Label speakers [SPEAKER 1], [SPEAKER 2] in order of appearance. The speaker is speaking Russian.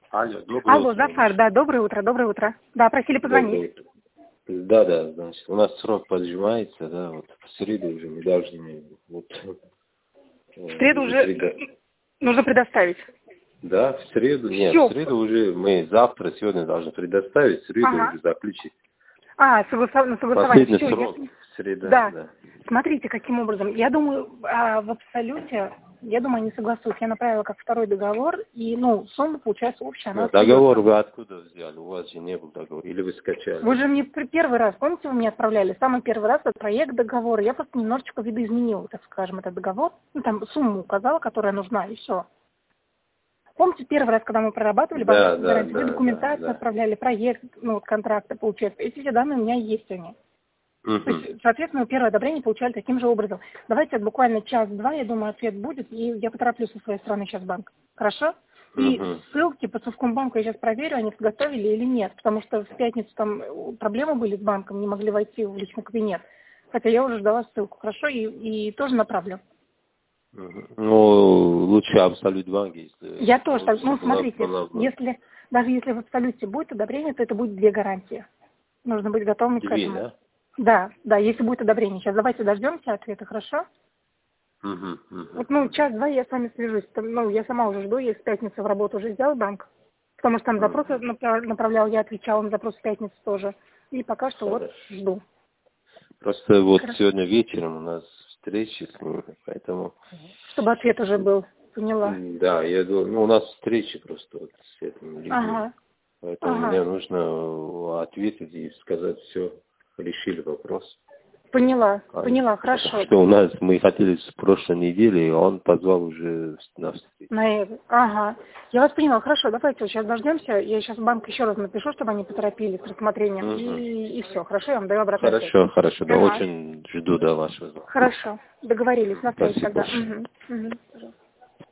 [SPEAKER 1] Алло, доброе
[SPEAKER 2] Алло,
[SPEAKER 1] утро.
[SPEAKER 2] Зафар, да, доброе утро, доброе утро. Да, просили позвонить.
[SPEAKER 1] Доброе утро. Да, значит, у нас срок поджимается, да, вот в среду уже мы должны, вот,
[SPEAKER 2] В среду уже нужно предоставить.
[SPEAKER 1] Да, в среду, нет,
[SPEAKER 2] Всё.
[SPEAKER 1] в среду уже мы завтра, сегодня должны предоставить, в среду
[SPEAKER 2] Ага.
[SPEAKER 1] уже заключить.
[SPEAKER 2] На согласование.
[SPEAKER 1] Последний
[SPEAKER 2] Всё,
[SPEAKER 1] срок, среда,
[SPEAKER 2] Да.
[SPEAKER 1] да.
[SPEAKER 2] Смотрите, каким образом. Я думаю, в абсолюте, они согласуются. Я направила как второй договор, и, сумма получается общая, она
[SPEAKER 1] Договор
[SPEAKER 2] остается.
[SPEAKER 1] вы откуда взяли? У вас же не был договор, или вы скачали?
[SPEAKER 2] Вы же мне первый раз, помните, вы мне отправляли, самый первый раз этот проект договора. Я просто немножечко видоизменила, так скажем, этот договор. Там сумму указала, которая нужна, и все. Помните, первый раз, когда мы прорабатывали банковскую гарантию, вы документацию отправляли, проект, контракты, получается. Эти все данные у меня есть они. То есть, соответственно, первое одобрение получали таким же образом. Давайте буквально час-два, я думаю, ответ будет, и я потороплюсь со своей стороны сейчас банк. Хорошо? И ссылки по Совкомбанку я сейчас проверю, они подготовили или нет, потому что в пятницу там проблемы были с банком, не могли войти в личный кабинет. Хотя я уже ждала ссылку, хорошо, и тоже направлю.
[SPEAKER 1] Лучше Абсолют банк, если...
[SPEAKER 2] Я тоже, смотрите, даже если в Абсолюте будет одобрение, то это будет 2 гарантии. Нужно быть готовым к этому.
[SPEAKER 1] Да?
[SPEAKER 2] Да, если будет одобрение. Сейчас давайте дождемся ответа, хорошо? Вот, час-два я с вами свяжусь. Я сама уже жду, я в пятницу в работу уже сделал банк. Потому что там запросы направлял, я отвечала на запрос в пятницу тоже. И пока что вот жду.
[SPEAKER 1] Просто сегодня вечером у нас встреча с ними, поэтому...
[SPEAKER 2] Чтобы ответ уже был, поняла.
[SPEAKER 1] Да, я думаю, у нас встреча просто с этим людьми. Поэтому мне нужно ответить и сказать все, решили вопрос.
[SPEAKER 2] Поняла, хорошо.
[SPEAKER 1] Что мы хотели с прошлой недели, и он позвал уже на встречу.
[SPEAKER 2] Я вас поняла, хорошо, давайте сейчас дождемся. Я сейчас в банк еще раз напишу, чтобы они поторопились с рассмотрением. И все, хорошо, я вам даю обратную связь.
[SPEAKER 1] Хорошо, да, очень жду до вашего звонка.
[SPEAKER 2] Хорошо, договорились, на связи тогда.